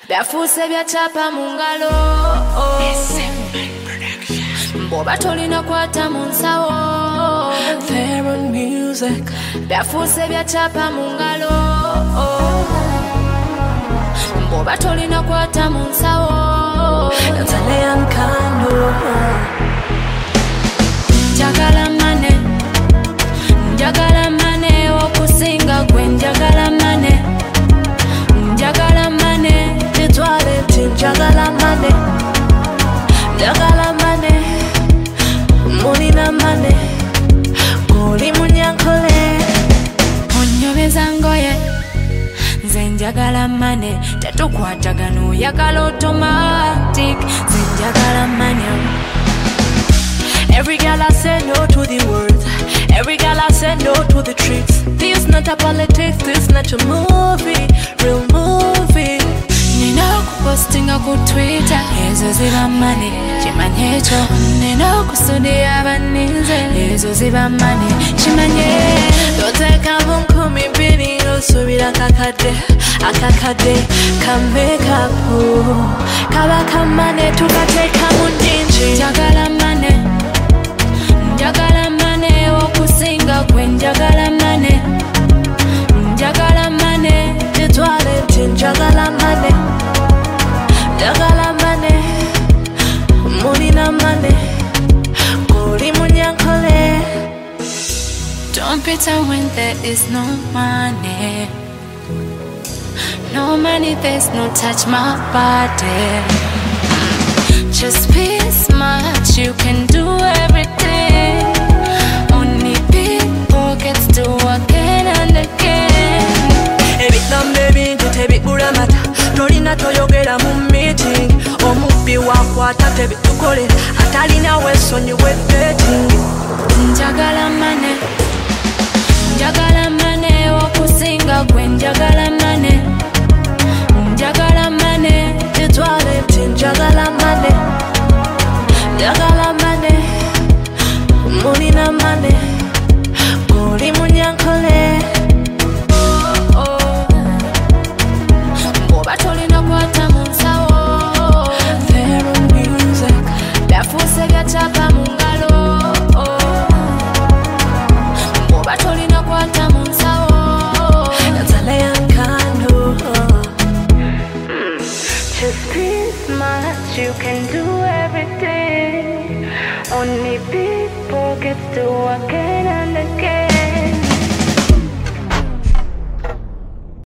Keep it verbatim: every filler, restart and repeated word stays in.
Byafuuse byacapa mu ngalo Boba tolina kwata mu nsawo Theron music Byafuuse byacapa mu ngalo Boba tolina kwata mu nsawo Natale Nkando Njagala mane Njagala mane okusinga gwe njagala mane Njagala mane Titwale ti njagala mane Njagala mane Munina mane Oli munyankole Onyobeza ngoye Nze njagala mane Tetukwatagana oyagala automatic Nze njagala mane Every girl I say no to the words Every girl I say no to the tricks This not a politics, this not a movie Real movie Nina okupostinga ku Twitter Ezo ziba mane, kimanye ekyo Nina okusudia abaninze Ezo ziba mane, kimanye Toteka bunkumi bbiri Osubira akakadde, akakadde Ka make-up Kaba kamane tukateeka mu njinji Njagala mane Njagala mane okusinga gwe njagala mane Njagala mane Titwale ti njagala mane Njagala mane Munina mane Oli munyankole Don't pretend when there is no money No money, there's no touch my body Just be smart, you can do everything Only people gets to again and again Ebigamba ebingi tebigula mata Tolina toyogera mu meeting Omubbi wakwata tebitukolera Atalina wesonyiwe dating Njagala mane Njagala mane okusinga gwe njagala mane Njagala mane Titwale ti njagala mane Njagala mane Munina mane Oli munyankole Boba tolina kwata mu nsawo Theron music Byafuuse byacapa mu ngalo Boba tolina kwata mu nsawo Natale Nkando Just be smart, you can do everything Only people get to again